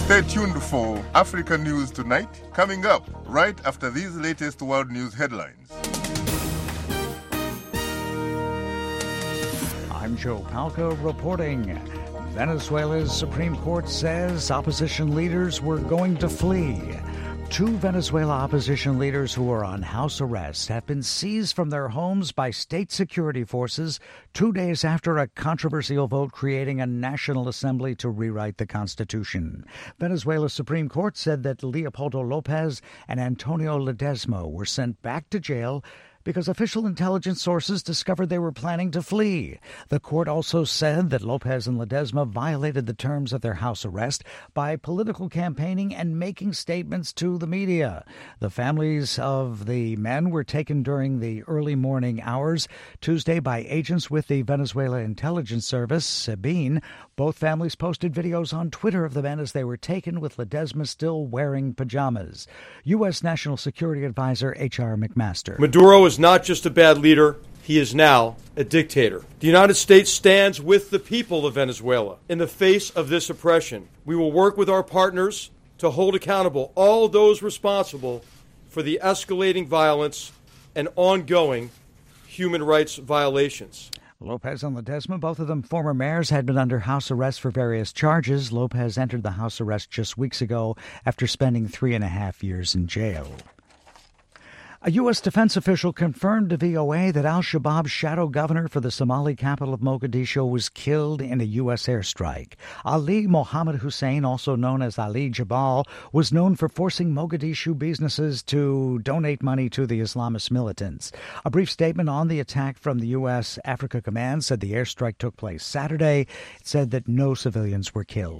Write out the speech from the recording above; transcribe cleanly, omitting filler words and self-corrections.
Stay tuned for Africa News Tonight, coming up right after these latest world news headlines. I'm Joe Palca reporting. Venezuela's Supreme Court says opposition leaders were going to flee. 2 Venezuela opposition leaders who are on house arrest have been seized from their homes by state security forces 2 days after a controversial vote creating a national assembly to rewrite the Constitution. Venezuela's Supreme Court said that Leopoldo Lopez and Antonio Ledesma were sent back to jail because official intelligence sources discovered they were planning to flee. The court also said that Lopez and Ledesma violated the terms of their house arrest by political campaigning and making statements to the media. The families of the men were taken during the early morning hours Tuesday by agents with the Venezuela Intelligence Service, SEBIN. Both families posted videos on Twitter of the men as they were taken, with Ledesma still wearing pajamas. U.S. National Security Advisor H.R. McMaster. Maduro is not just a bad leader, he is now a dictator. The United States stands with the people of Venezuela in the face of this oppression. We will work with our partners to hold accountable all those responsible for the escalating violence and ongoing human rights violations. Lopez and Ledesma, both of them former mayors, had been under house arrest for various charges. Lopez entered the house arrest just weeks ago after spending 3.5 years in jail. A U.S. defense official confirmed to VOA that al-Shabaab's shadow governor for the Somali capital of Mogadishu was killed in a U.S. airstrike. Ali Mohammed Hussein, also known as Ali Jabal, was known for forcing Mogadishu businesses to donate money to the Islamist militants. A brief statement on the attack from the U.S. Africa Command said the airstrike took place Saturday. It said that no civilians were killed.